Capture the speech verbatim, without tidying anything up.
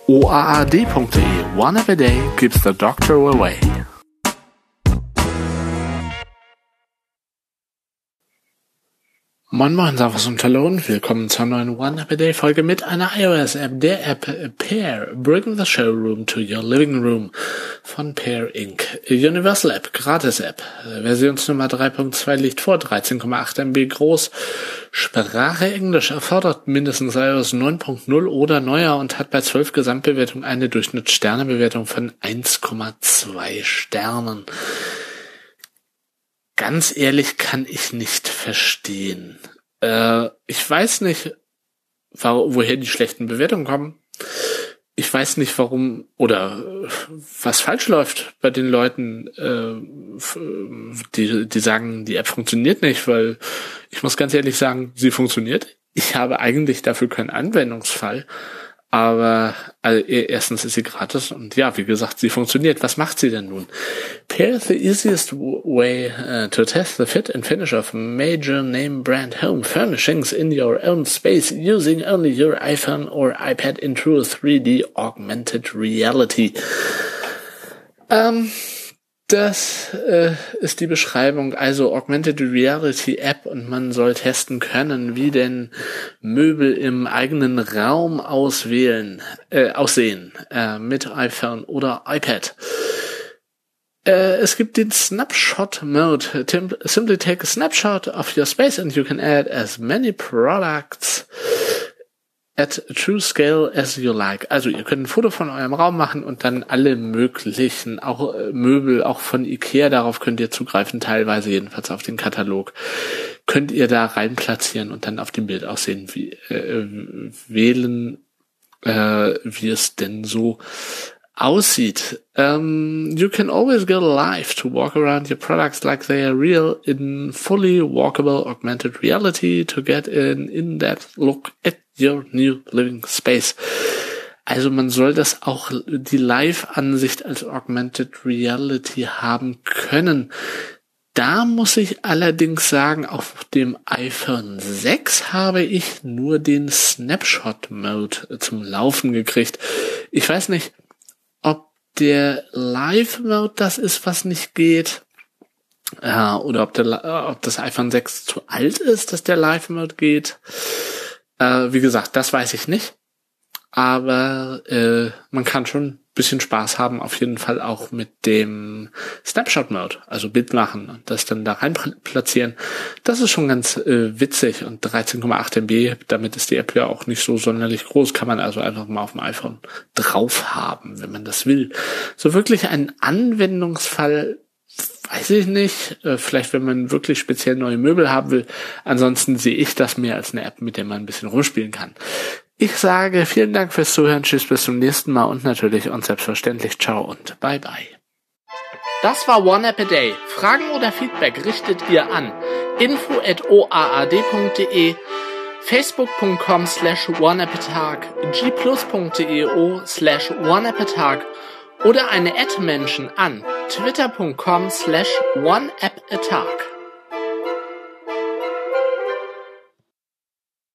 o a a d punkt d e. One app a day keeps the doctor away. Moin Moin, Servus und Hallo und willkommen zur neuen One App a Day Folge mit einer iOS-App, der App Pear. Bring the showroom to your living room von Pear Incorporated. Universal App, Gratis-App. Versionsnummer drei Punkt zwei liegt vor, dreizehn Komma acht Megabyte groß. Sprache Englisch, erfordert mindestens iOS neun Punkt null oder neuer und hat bei zwölf Gesamtbewertungen eine Durchschnittssternebewertung von eins Komma zwei Sternen. Ganz ehrlich kann ich nicht verstehen. Äh, ich weiß nicht, wo, woher die schlechten Bewertungen kommen. Ich weiß nicht, warum oder was falsch läuft bei den Leuten, äh, die, die sagen, die App funktioniert nicht, weil ich muss ganz ehrlich sagen, sie funktioniert. Ich habe eigentlich dafür keinen Anwendungsfall. Aber also, erstens ist sie gratis und ja, wie gesagt, sie funktioniert. Was macht sie denn nun? Pear, the easiest way uh, to test the fit and finish of major name brand home furnishings in your own space using only your iPhone or iPad in true three D augmented reality. Ähm, das äh, ist die Beschreibung, also Augmented Reality App, und man soll testen können, wie denn Möbel im eigenen Raum auswählen, äh, aussehen, äh, mit iPhone oder iPad. Äh, es gibt den Snapshot Mode. Simply take a snapshot of your space and you can add as many products at true scale as you like. Also ihr könnt ein Foto von eurem Raum machen und dann alle möglichen, auch äh, Möbel, auch von Ikea, darauf könnt ihr zugreifen, teilweise jedenfalls auf den Katalog, könnt ihr da rein platzieren und dann auf dem Bild aussehen, wie äh, wählen, äh, wie es denn so aussieht. Um, you can always go live to walk around your products like they are real in fully walkable augmented reality to get an in-depth look at your new living space. Also man soll das auch, die Live-Ansicht als Augmented Reality haben können. Da muss ich allerdings sagen, auf dem iPhone sechs habe ich nur den Snapshot-Mode zum Laufen gekriegt. Ich weiß nicht, ob der Live-Mode das ist, was nicht geht, äh, oder ob, der, ob das iPhone sechs zu alt ist, dass der Live-Mode geht. Äh, wie gesagt, das weiß ich nicht. Aber äh, man kann schon ein bisschen Spaß haben, auf jeden Fall auch mit dem Snapshot-Mode, also Bild machen und das dann da rein platzieren. Das ist schon ganz äh, witzig, und dreizehn Komma acht Megabyte, damit ist die App ja auch nicht so sonderlich groß, kann man also einfach mal auf dem iPhone drauf haben, wenn man das will. So wirklich ein Anwendungsfall weiß ich nicht, äh, vielleicht wenn man wirklich speziell neue Möbel haben will. Ansonsten sehe ich das mehr als eine App, mit der man ein bisschen rumspielen kann. Ich sage vielen Dank fürs Zuhören, tschüss, bis zum nächsten Mal und natürlich und selbstverständlich ciao und bye bye. Das war One App a Day. Fragen oder Feedback richtet ihr an info at o a a d punkt d e, facebook punkt com slash one app a tag, g plus punkt d e o slash one app a tag oder eine Ad-Menschen an twitter punkt com slash one app a tag.